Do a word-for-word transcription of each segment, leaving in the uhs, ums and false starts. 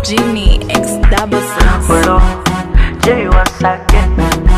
Genie X double six. Well, J once again.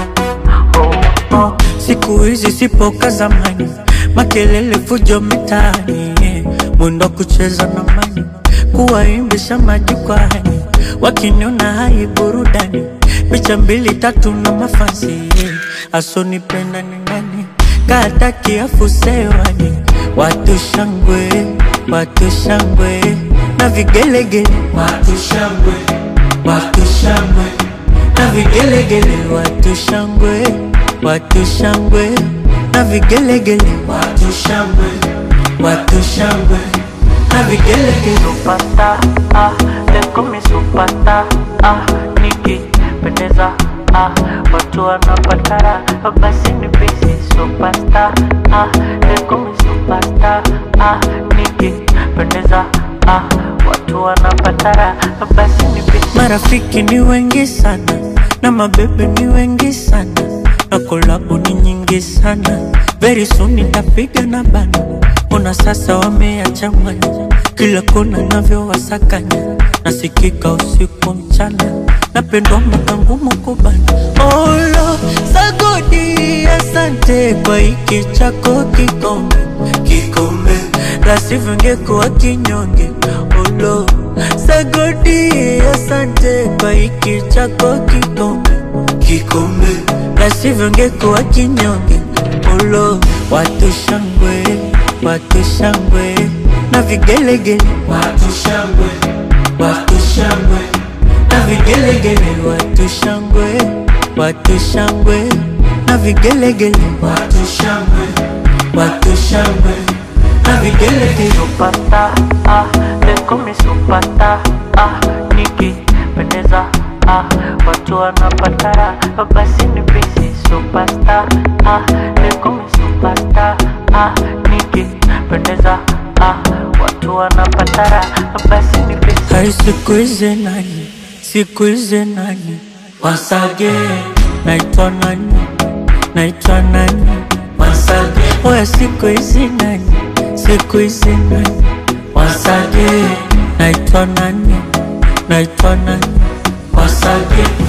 Oh, oh. Siku hizi sipo ka zamani, makelele fujo mitaani, mwendo kucheza na mani, kuwaimbisha majukwani, wakiniona hai burudani, picha mbili tatu na mafansi, asonipenda ni nani, kataki afusewani, watu shangwe, watu shangwe, na vigelegele, watu shangwe, watu shangwe, na vigelegele, watu shangwe, watu shangwe, na vigelegele, watu shangwe, watu shangwe, na vigelegele. Superstar, ah, they call me superstar, ah, nikipendeza, ah, watu wanapatara, basi ni busy. Superstar, ah, they call me superstar, ah, nikipendeza, ah, watu wanapatara, basi ni busy. Marafiki ni wengi sana, na mabebe ni wengi sana, na kolabo ni nyingi sana. Very soon nitapiga na bana, ona sasa wameacha mwanya, kila kona navyo wasakanya, nasikika usiku mchana, napendwa mwaka ngumu kubana. Olo, sagodi asante kwa hiki chako kikombe, kikombe, la sivyo ngekuwa kinyonge. Olo, sagodi asante kwa hiki chako kikombe, kikombe, la sivyo ngekuwa kinyonge. Olo, watu shangwe, watu shangwe, na vigelegele, watu shangwe, watu shangwe, na vigelegele, watu shangwe, watu shangwe, na vigelegele, watu shangwe, watu shangwe, na vigelegele. Superstar, ah, they call me superstar, ah, nikipendeza, ah, watu wanapatara, basi ni busy. Superstar, ah, they call me superstar, ah, nikipendeza, ah, watu wanapatara, basi ni busy. Hai siku hizi nani, siku hizi nani, once again, naitwa nani, naitwa nani, once again. Oya siku hizi nani, siku hizi nani, once again, naitwa nani, naitwa nani, once again.